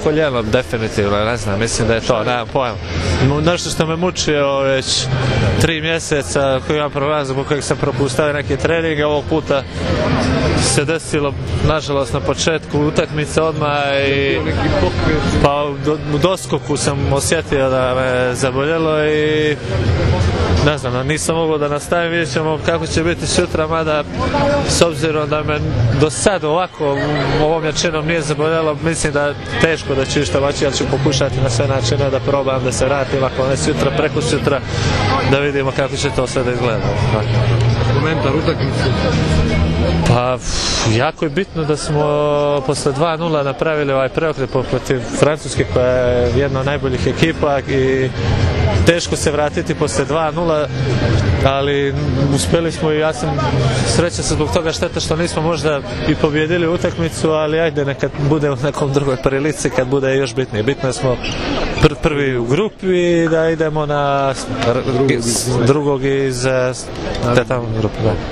koljeno, definitivno, ne znam, mislim da je to, nemam pojma. Nešto što me mučio već 3 mjeseca, koji imam problem zbog kojeg sam propustao neke treninge, ovog puta se desilo, nažalost, na početku utakmice odmah i pa u doskoku sam osjetio da me zaboljelo i ne znam, nisam mogao da nastavim, vidjet ćemo kako će biti sutra, mada s obzirom da me do sad ovako ovom jačinom nije zaboljelo, mislim da teško da ću išta vaći, ali ću pokušati na sve načine da probam da se vratim, ako ne sutra, preko sutra, da vidimo kako će to sve da izgleda. Komentar utakmice? Pa, jako je bitno da smo posle 2:0 napravili ovaj preokret protiv Francuske, koja je jedna od najboljih ekipa i teško se vratiti posle 2:0, ali uspjeli smo i ja sam srećan zbog toga, šteta što nismo možda i pobjedili utakmicu, ali ajde, nekad bude u nekom drugoj prilici, kad bude još bitnije. Bitno je smo prvi u grupi i da idemo na drugog iz te tamo grupe.